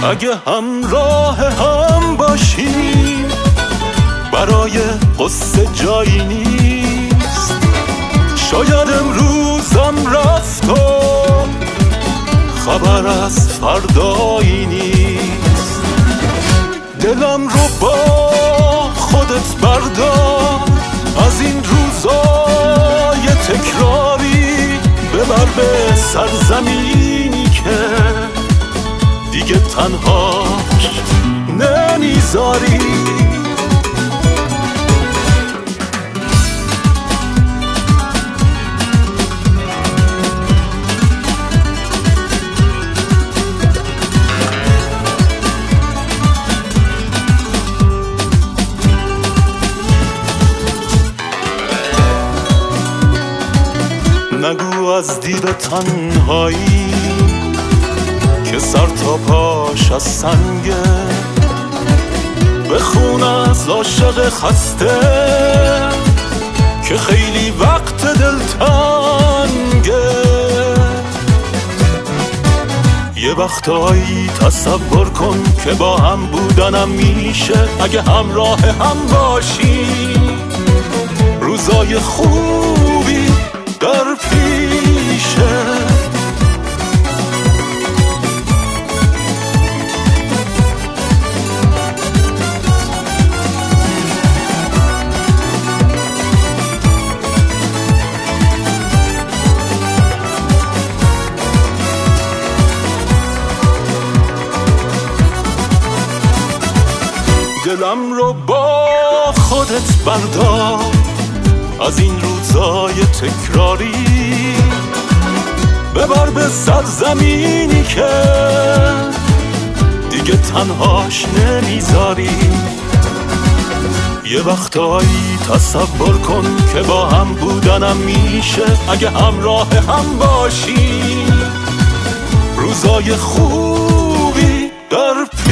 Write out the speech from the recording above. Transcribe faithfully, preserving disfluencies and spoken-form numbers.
اگه همراه هم باشیم برای قصه جایی نیست. شاید امروزم رفت و خبر از فردایی نیست. دلم رو با خودت بردار از این روزای تکراری، ببر به سرزمینی که دیگه تنهاش نمیذاری. نگو از دید تنهایی که سر تا پاش از سنگه، بخون از عاشق خسته که خیلی وقت دلتنگه. یه وقتایی تصور کن که با هم بودنم میشه اگه همراه هم باشی. روزای خوبی در پیشه، دلم رو با خودت بردار از این روزای تکراری، ببر به سرزمینی که دیگه تنهاش نمیذاری. یه وقتایی تصور کن که با هم بودنم میشه اگه همراه هم باشی. روزای خوبی در